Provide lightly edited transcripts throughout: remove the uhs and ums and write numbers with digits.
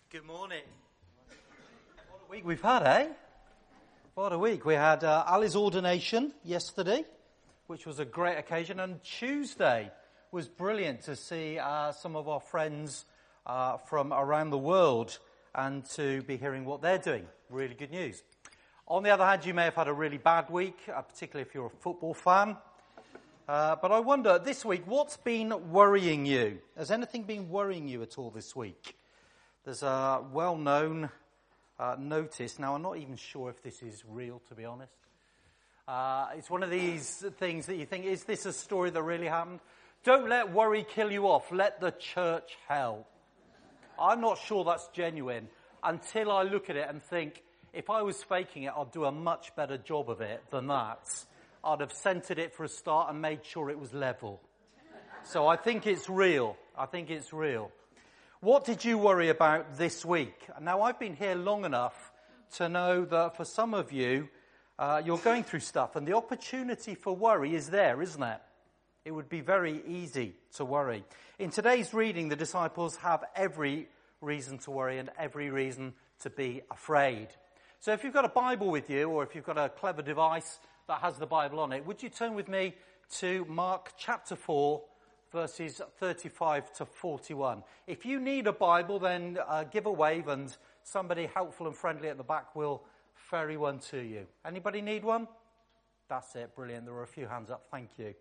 Good morning. What a week we've had, eh? What a week. We had Ali's ordination yesterday, which was a great occasion, and Tuesday was brilliant to see some of our friends from around the world and to be hearing what they're doing. Really good news. On the other hand, you may have had a really bad week, particularly if you're a football fan. But I wonder, this week, what's been worrying you? Has anything been worrying you at all this week? There's a well-known notice. Now, I'm not even sure if this is real, to be honest. It's one of these things that you think, is this a story that really happened? Don't let worry kill you off. Let the church help. I'm not sure that's genuine until I look at it and think, if I was faking it, I'd do a much better job of it than that. I'd have centered it for a start and made sure it was level. So I think it's real. I think it's real. What did you worry about this week? Now, I've been here long enough to know that for some of you, you're going through stuff, and the opportunity for worry is there, isn't it? It would be very easy to worry. In today's reading, the disciples have every reason to worry and every reason to be afraid. So if you've got a Bible with you, or if you've got a clever device that has the Bible on it, would you turn with me to Mark chapter 4, verses 35 to 41. If you need a Bible, then give a wave and somebody helpful and friendly at the back will ferry one to you. Anybody need one? That's it, brilliant. There are a few hands up, thank you.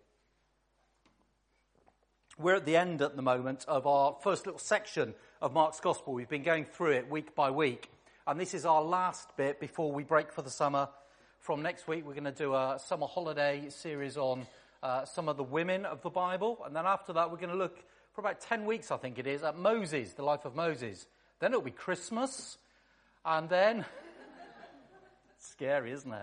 We're at the end at the moment of our first little section of Mark's Gospel. We've been going through it week by week, and this is our last bit before we break for the summer. From next week, we're going to do a summer holiday series on some of the women of the Bible. And then after that, we're going to look for about 10 weeks, I think it is, at Moses, the life of Moses. Then it'll be Christmas. And then, scary, isn't it?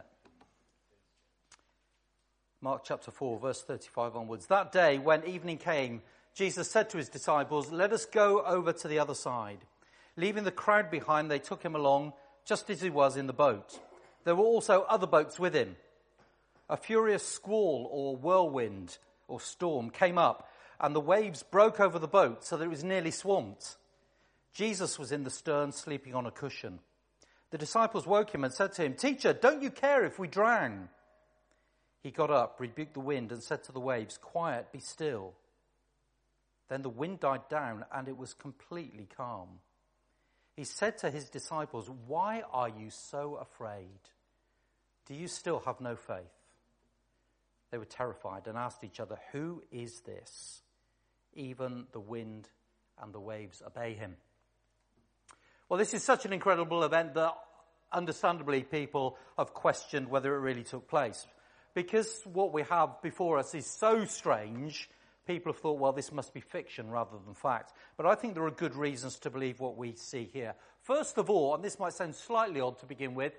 Mark chapter 4, verse 35 onwards. That day, when evening came, Jesus said to his disciples, "Let us go over to the other side." Leaving the crowd behind, they took him along, just as he was in the boat. There were also other boats with him. A furious squall or whirlwind or storm came up, and the waves broke over the boat so that it was nearly swamped. Jesus was in the stern, sleeping on a cushion. The disciples woke him and said to him, "Teacher, don't you care if we drown?" He got up, rebuked the wind, and said to the waves, "Quiet, be still." Then the wind died down, and it was completely calm. He said to his disciples, "Why are you so afraid? Do you still have no faith?" They were terrified and asked each other, "Who is this? Even the wind and the waves obey him." Well, this is such an incredible event that understandably people have questioned whether it really took place. Because what we have before us is so strange, people have thought, well, this must be fiction rather than fact. But I think there are good reasons to believe what we see here. First of all, and this might sound slightly odd to begin with,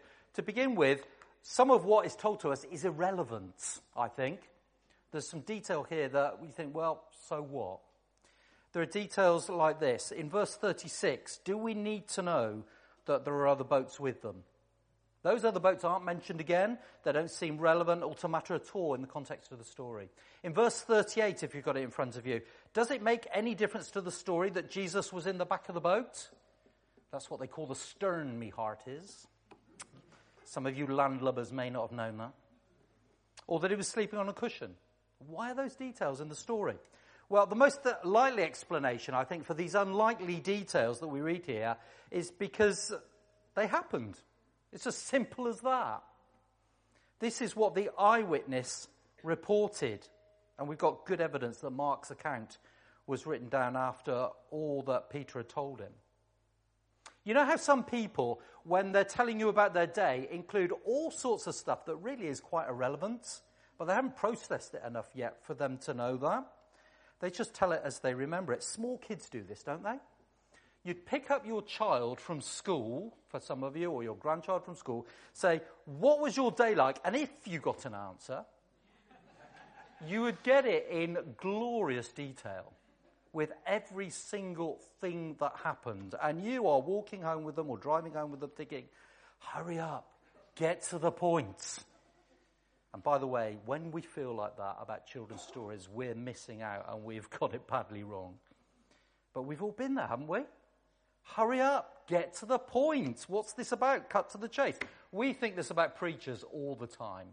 some of what is told to us is irrelevant, I think. There's some detail here that we think, well, so what? There are details like this. In verse 36, do we need to know that there are other boats with them? Those other boats aren't mentioned again. They don't seem relevant or to matter at all in the context of the story. In verse 38, if you've got it in front of you, does it make any difference to the story that Jesus was in the back of the boat? That's what they call the stern, me heart is. Some of you landlubbers may not have known that. Or that he was sleeping on a cushion. Why are those details in the story? Well, the most likely explanation, I think, for these unlikely details that we read here is because they happened. It's as simple as that. This is what the eyewitness reported. And we've got good evidence that Mark's account was written down after all that Peter had told him. You know how some people, when they're telling you about their day, include all sorts of stuff that really is quite irrelevant, but they haven't processed it enough yet for them to know that? They just tell it as they remember it. Small kids do this, don't they? You'd pick up your child from school, for some of you, or your grandchild from school, say, "What was your day like?" And if you got an answer, you would get it in glorious detail, with every single thing that happened. And you are walking home with them or driving home with them thinking, hurry up, get to the point. And by the way, when we feel like that about children's stories, we're missing out and we've got it badly wrong. But we've all been there, haven't we? Hurry up, get to the point. What's this about? Cut to the chase. We think this about preachers all the time.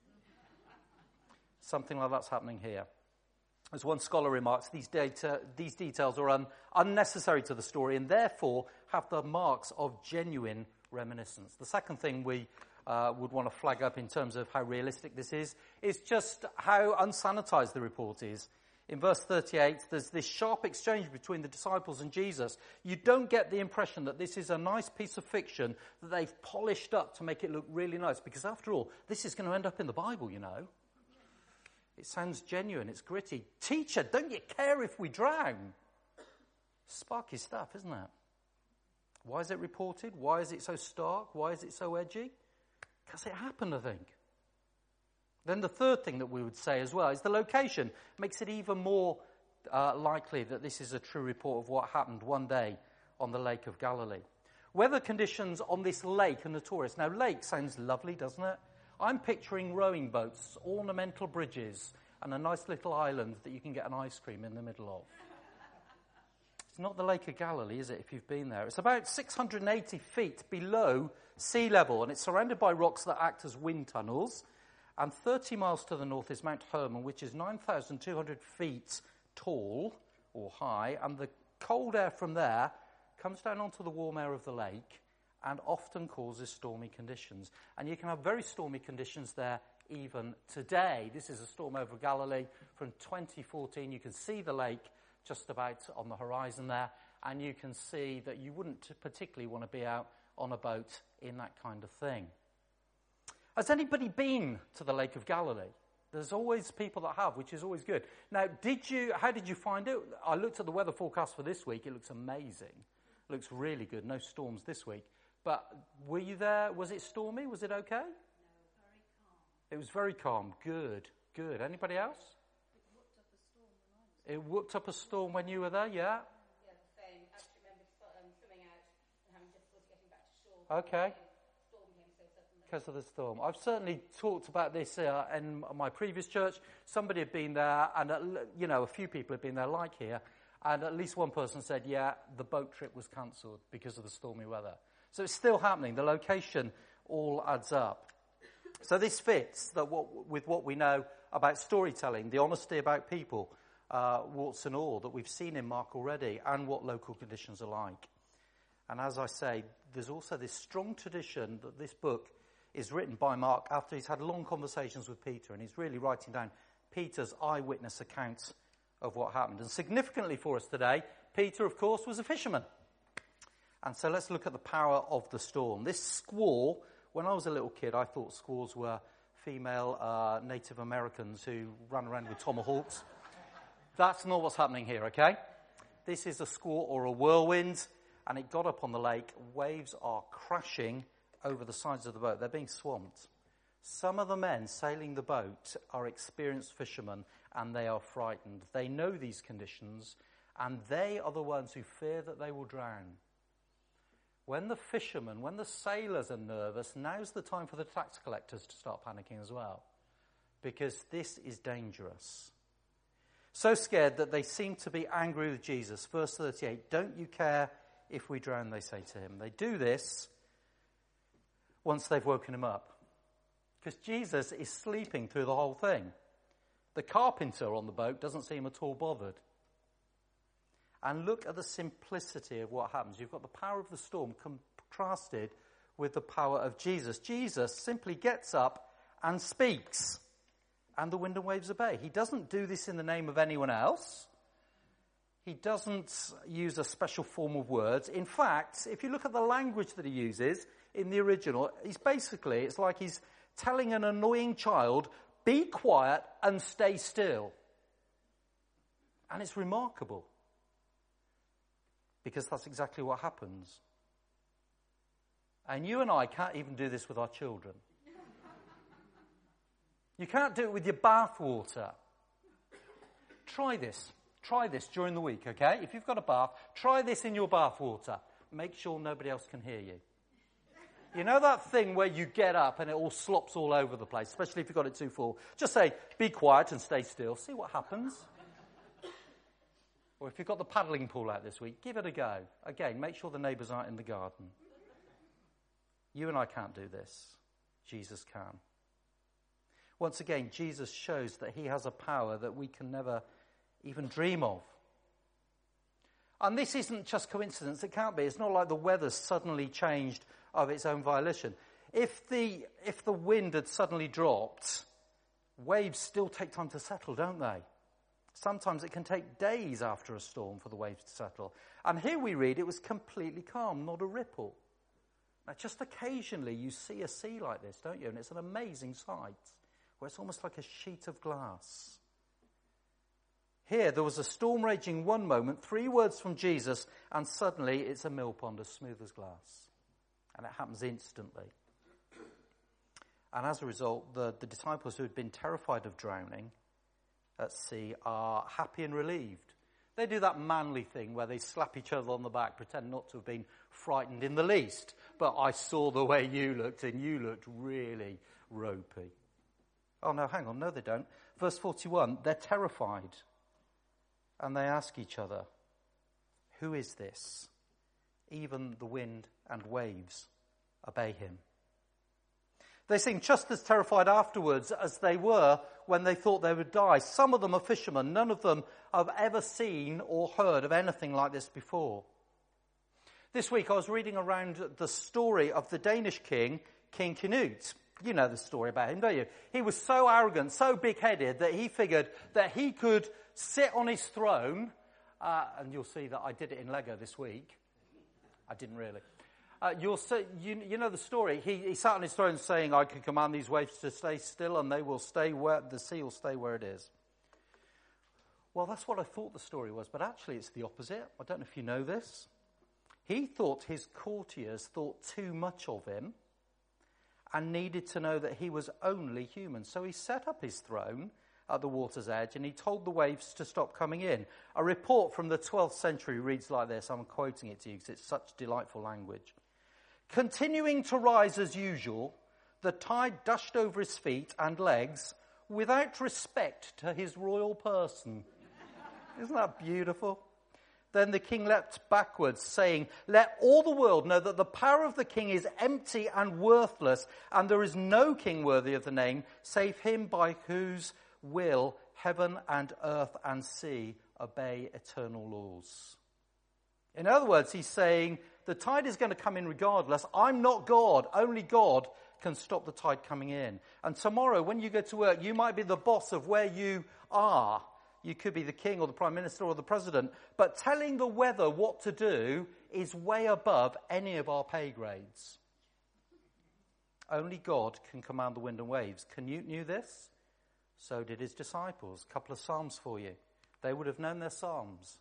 Something like that's happening here. As one scholar remarks, these details are unnecessary to the story and therefore have the marks of genuine reminiscence. The second thing we would want to flag up in terms of how realistic this is just how unsanitized the report is. In verse 38, there's this sharp exchange between the disciples and Jesus. You don't get the impression that this is a nice piece of fiction that they've polished up to make it look really nice, because after all, this is going to end up in the Bible, you know. It sounds genuine, it's gritty. Teacher, don't you care if we drown? Sparky stuff, isn't it? Why is it reported? Why is it so stark? Why is it so edgy? Because it happened, I think. Then the third thing that we would say as well is the location makes it even more likely that this is a true report of what happened one day on the Lake of Galilee. Weather conditions on this lake are notorious. Now, lake sounds lovely, doesn't it? I'm picturing rowing boats, ornamental bridges, and a nice little island that you can get an ice cream in the middle of. It's not the Lake of Galilee, is it, if you've been there? It's about 680 feet below sea level, and it's surrounded by rocks that act as wind tunnels. And 30 miles to the north is Mount Hermon, which is 9,200 feet tall or high, and the cold air from there comes down onto the warm air of the lake and often causes stormy conditions. And you can have very stormy conditions there even today. This is a storm over Galilee from 2014. You can see the lake just about on the horizon there, and you can see that you wouldn't particularly want to be out on a boat in that kind of thing. Has anybody been to the Lake of Galilee? There's always people that have, which is always good. Now, how did you find it? I looked at the weather forecast for this week. It looks amazing. It looks really good. No storms this week. But were you there? Was it stormy? Was it okay? No, very calm. It was very calm. Good, good. Anybody else? It whooped up a storm when I was It whooped up a storm when you were there, yeah? Yeah, the same. I actually remember swimming out and having difficulty getting back to shore. Okay. Storm came so suddenly. Because of the storm. I've certainly talked about this in my previous church. Somebody had been there, and a few people had been there like here, and at least one person said, yeah, the boat trip was cancelled because of the stormy weather. So it's still happening. The location all adds up. So this fits with what we know about storytelling, the honesty about people, warts and all, that we've seen in Mark already, and what local conditions are like. And as I say, there's also this strong tradition that this book is written by Mark after he's had long conversations with Peter, and he's really writing down Peter's eyewitness account of what happened. And significantly for us today, Peter, of course, was a fisherman. And so let's look at the power of the storm. This squall, when I was a little kid, I thought squalls were female Native Americans who ran around with tomahawks. That's not what's happening here, okay? This is a squall or a whirlwind, and it got up on the lake. Waves are crashing over the sides of the boat. They're being swamped. Some of the men sailing the boat are experienced fishermen, and they are frightened. They know these conditions, and they are the ones who fear that they will drown. When the fishermen, when the sailors are nervous, now's the time for the tax collectors to start panicking as well, because this is dangerous. So scared that they seem to be angry with Jesus. Verse 38, don't you care if we drown, they say to him. They do this once they've woken him up, because Jesus is sleeping through the whole thing. The carpenter on the boat doesn't seem at all bothered. And look at the simplicity of what happens. You've got the power of the storm contrasted with the power of Jesus. Jesus simply gets up and speaks, and the wind and waves obey. He doesn't do this in the name of anyone else. He doesn't use a special form of words. In fact, if you look at the language that he uses in the original, it's like he's telling an annoying child, be quiet and stay still. And it's remarkable, because that's exactly what happens. And you and I can't even do this with our children. You can't do it with your bath water. Try this during the week, okay? If you've got a bath, try this in your bath water. Make sure nobody else can hear you. You know that thing where you get up and it all slops all over the place, especially if you've got it too full? Just say, be quiet and stay still. See what happens. Or if you've got the paddling pool out this week, give it a go. Again, make sure the neighbours aren't in the garden. You and I can't do this. Jesus can. Once again, Jesus shows that he has a power that we can never even dream of. And this isn't just coincidence. It can't be. It's not like the weather's suddenly changed of its own volition. If the wind had suddenly dropped, waves still take time to settle, don't they? Sometimes it can take days after a storm for the waves to settle. And here we read it was completely calm, not a ripple. Now, just occasionally you see a sea like this, don't you? And it's an amazing sight, where it's almost like a sheet of glass. Here, there was a storm raging one moment, 3 words from Jesus, and suddenly it's a mill pond as smooth as glass. And it happens instantly. And as a result, the disciples who had been terrified of drowning at sea are happy and relieved. They do that manly thing where they slap each other on the back, pretend not to have been frightened in the least. But I saw the way you looked, and you looked really ropey. Oh, no, hang on. No, they don't. Verse 41, they're terrified. And they ask each other, who is this? Even the wind and waves obey him. They seem just as terrified afterwards as they were when they thought they would die. Some of them are fishermen. None of them have ever seen or heard of anything like this before. This week I was reading around the story of the Danish king, King Canute. You know the story about him, don't you? He was so arrogant, so big-headed that he figured that he could sit on his throne, and you'll see that I did it in Lego this week. I didn't really. You'll see, you know the story. He sat on his throne saying, I can command these waves to stay still and they will stay where, the sea will stay where it is. Well, that's what I thought the story was, but actually it's the opposite. I don't know if you know this. He thought his courtiers thought too much of him and needed to know that he was only human. So he set up his throne at the water's edge and he told the waves to stop coming in. A report from the 12th century reads like this. I'm quoting it to you because it's such delightful language. Continuing to rise as usual, the tide dashed over his feet and legs without respect to his royal person. Isn't that beautiful? Then the king leapt backwards, saying, let all the world know that the power of the king is empty and worthless, and there is no king worthy of the name, save him by whose will heaven and earth and sea obey eternal laws. In other words, he's saying, the tide is going to come in regardless. I'm not God. Only God can stop the tide coming in. And tomorrow, when you go to work, you might be the boss of where you are. You could be the king or the prime minister or the president. But telling the weather what to do is way above any of our pay grades. Only God can command the wind and waves. Canute knew this. So did his disciples. A couple of psalms for you. They would have known their psalms.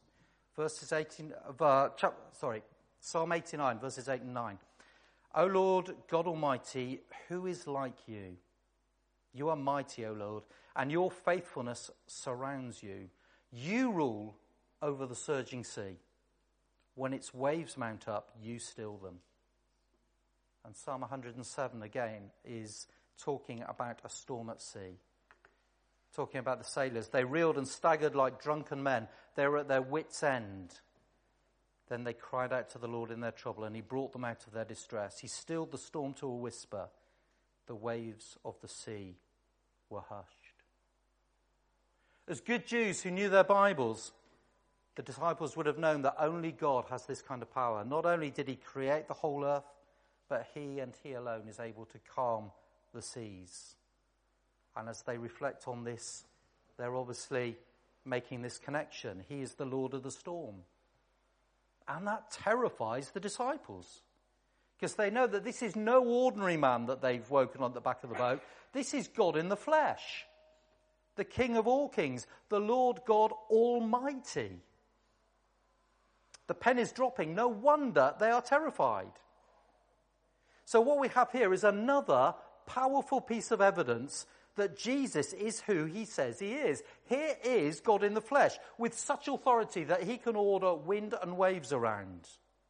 Psalm 89, verses 8 and 9. O Lord God Almighty, who is like you? You are mighty, O Lord, and your faithfulness surrounds you. You rule over the surging sea. When its waves mount up, you still them. And Psalm 107 again is talking about a storm at sea. Talking about the sailors. They reeled and staggered like drunken men. They were at their wits' end. Then they cried out to the Lord in their trouble, and he brought them out of their distress. He stilled the storm to a whisper. The waves of the sea were hushed. As good Jews who knew their Bibles, the disciples would have known that only God has this kind of power. Not only did he create the whole earth, but he and he alone is able to calm the seas. And as they reflect on this, they're obviously making this connection. He is the Lord of the storm. And that terrifies the disciples. Because they know that this is no ordinary man that they've woken on the back of the boat. This is God in the flesh. The King of all kings. The Lord God Almighty. The pen is dropping. No wonder they are terrified. So what we have here is another powerful piece of evidence that Jesus is who he says he is. Here is God in the flesh, with such authority that he can order wind and waves around.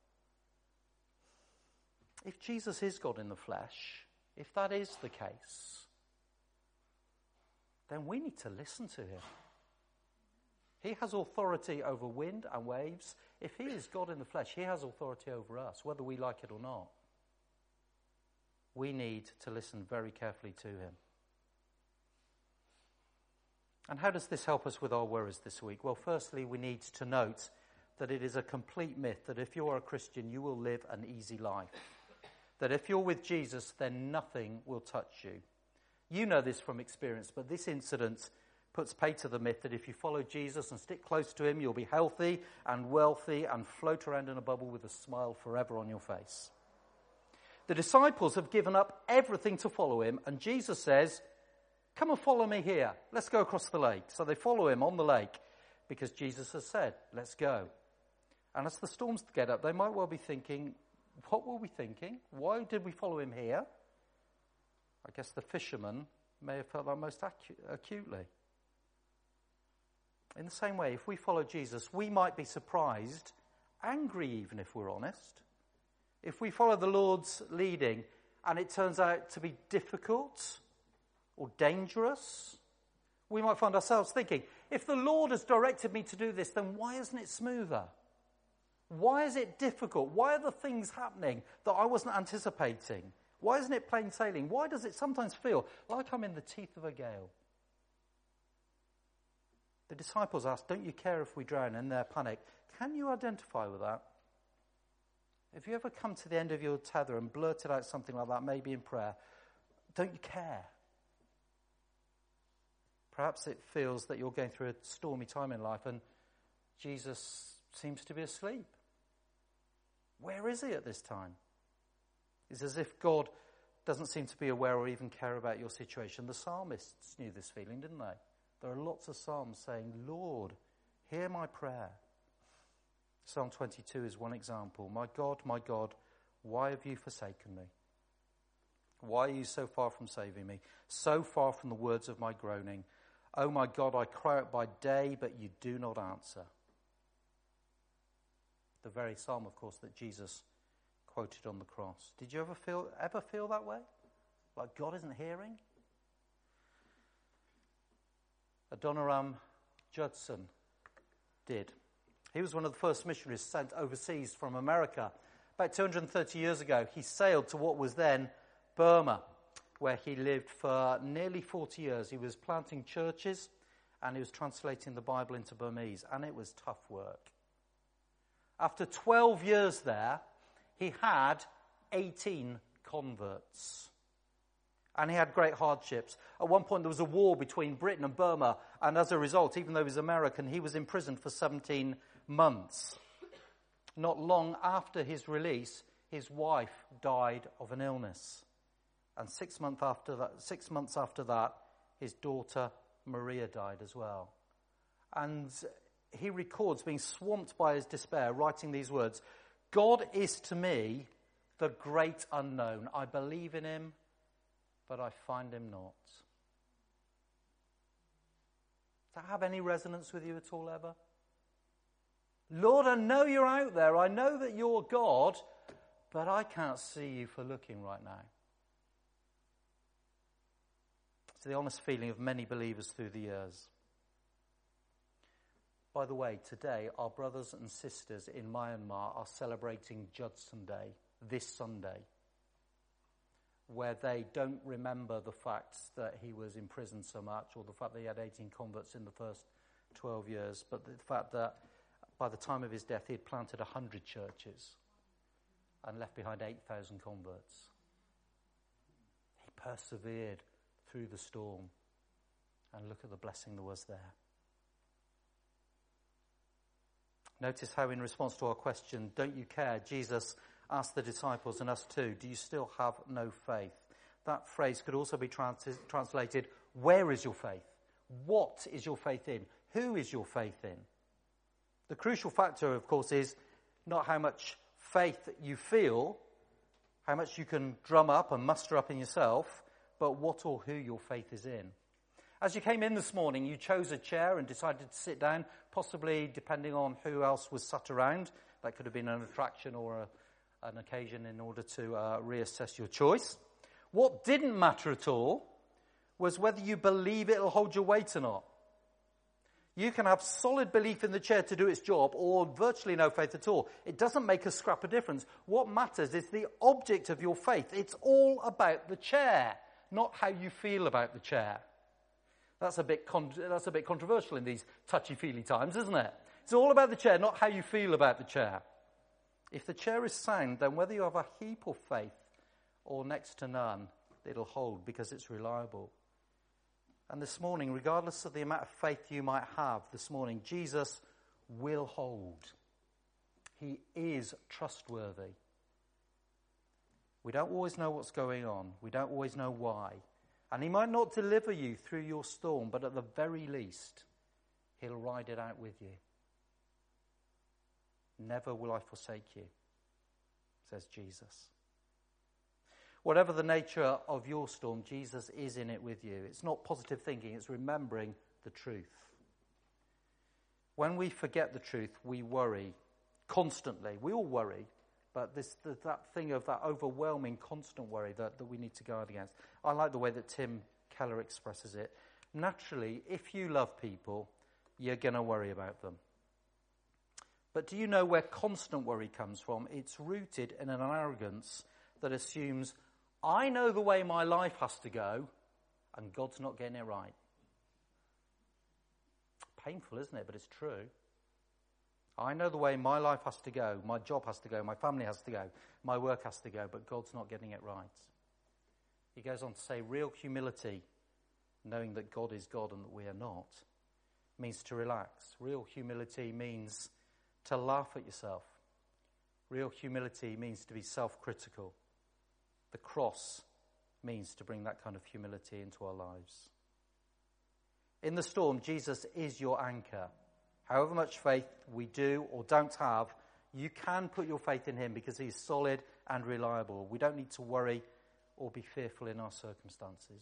If Jesus is God in the flesh, if that is the case, then we need to listen to him. He has authority over wind and waves. If he is God in the flesh, he has authority over us, whether we like it or not. We need to listen very carefully to him. And how does this help us with our worries this week? Well, firstly, we need to note that it is a complete myth that if you are a Christian, you will live an easy life. That if you're with Jesus, then nothing will touch you. You know this from experience, but this incident puts pay to the myth that if you follow Jesus and stick close to him, you'll be healthy and wealthy and float around in a bubble with a smile forever on your face. The disciples have given up everything to follow him, and Jesus says, come and follow me here. Let's go across the lake. So they follow him on the lake because Jesus has said, let's go. And as the storms get up, they might well be thinking, what were we thinking? Why did we follow him here? I guess the fishermen may have felt that most acutely. In the same way, if we follow Jesus, we might be surprised, angry even if we're honest. If we follow the Lord's leading and it turns out to be difficult or dangerous, we might find ourselves thinking, if the Lord has directed me to do this, then why isn't it smoother? Why is it difficult? Why are the things happening that I wasn't anticipating? Why isn't it plain sailing? Why does it sometimes feel like I'm in the teeth of a gale? The disciples asked, don't you care if we drown? In their panic, can you identify with that? Have you ever come to the end of your tether and blurted out something like that, maybe in prayer? Don't you care? Perhaps it feels that you're going through a stormy time in life and Jesus seems to be asleep. Where is he at this time? It's as if God doesn't seem to be aware or even care about your situation. The psalmists knew this feeling, didn't they? There are lots of psalms saying, Lord, hear my prayer. Psalm 22 is one example. My God, why have you forsaken me? Why are you so far from saving me? So far from the words of my groaning. Oh my God, I cry out by day, but you do not answer. The very psalm, of course, that Jesus quoted on the cross. Did you ever feel that way? Like God isn't hearing? Adoniram Judson did. He was one of the first missionaries sent overseas from America. About 230 years ago, he sailed to what was then Burma, where he lived for nearly 40 years. He was planting churches and he was translating the Bible into Burmese, and it was tough work. After 12 years there, he had 18 converts. And he had great hardships. At one point, there was a war between Britain and Burma, and as a result, even though he was American, he was imprisoned for 17 months. Not long after his release, his wife died of an illness. And 6 months after that, his daughter Maria died as well. And he records being swamped by his despair, writing these words, God is to me the great unknown. I believe in him, but I find him not. Does that have any resonance with you at all ever? Lord, I know you're out there. I know that you're God, but I can't see you for looking right now. It's the honest feeling of many believers through the years. By the way, today our brothers and sisters in Myanmar are celebrating Judson Day this Sunday, where they don't remember the fact that he was in prison so much, or the fact that he had 18 converts in the first 12 years, but the fact that by the time of his death he had planted 100 churches and left behind 8,000 converts. He persevered through the storm, and look at the blessing that was there. Notice how in response to our question, don't you care, Jesus asked the disciples and us too, do you still have no faith? That phrase could also be translated, where is your faith? What is your faith in? Who is your faith in? The crucial factor, of course, is not how much faith you feel, how much you can drum up and muster up in yourself, but what or who your faith is in. As you came in this morning, you chose a chair and decided to sit down, possibly depending on who else was sat around. That could have been an attraction or an occasion in order to reassess your choice. What didn't matter at all was whether you believe it'll hold your weight or not. You can have solid belief in the chair to do its job or virtually no faith at all. It doesn't make a scrap of difference. What matters is the object of your faith. It's all about the chair, not how you feel about the chair. That's a bit controversial in these touchy-feely times, isn't it? It's all about the chair, not how you feel about the chair. If the chair is sound, then whether you have a heap of faith or next to none, it'll hold because it's reliable. And this morning, regardless of the amount of faith you might have this morning, Jesus will hold. He is trustworthy. We don't always know what's going on. We don't always know why. And he might not deliver you through your storm, but at the very least, he'll ride it out with you. Never will I forsake you, says Jesus. Whatever the nature of your storm, Jesus is in it with you. It's not positive thinking, it's remembering the truth. When we forget the truth, we worry constantly. We all worry, but that thing of that overwhelming constant worry that we need to guard against. I like the way that Tim Keller expresses it. Naturally, if you love people, you're going to worry about them. But do you know where constant worry comes from? It's rooted in an arrogance that assumes, I know the way my life has to go, and God's not getting it right. Painful, isn't it? But it's true. I know the way my life has to go, my job has to go, my family has to go, my work has to go, but God's not getting it right. He goes on to say, real humility, knowing that God is God and that we are not, means to relax. Real humility means to laugh at yourself. Real humility means to be self-critical. The cross means to bring that kind of humility into our lives. In the storm, Jesus is your anchor. However much faith we do or don't have, you can put your faith in him because he's solid and reliable. We don't need to worry or be fearful in our circumstances.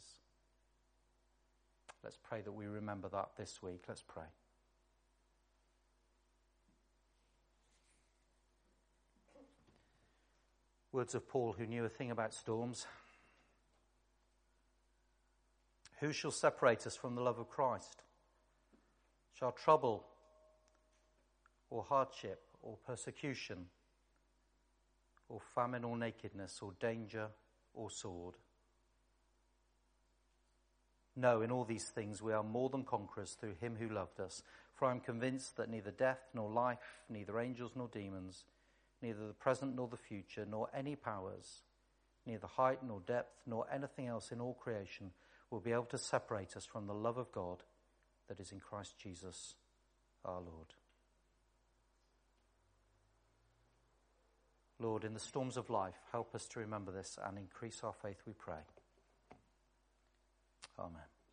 Let's pray that we remember that this week. Let's pray. Words of Paul, who knew a thing about storms. Who shall separate us from the love of Christ? Shall trouble or hardship or persecution or famine or nakedness or danger or sword? No, in all these things we are more than conquerors through him who loved us. For I am convinced that neither death nor life, neither angels nor demons, neither the present nor the future, nor any powers, neither height nor depth, nor anything else in all creation will be able to separate us from the love of God that is in Christ Jesus our Lord. Lord, in the storms of life, help us to remember this and increase our faith, we pray. Amen.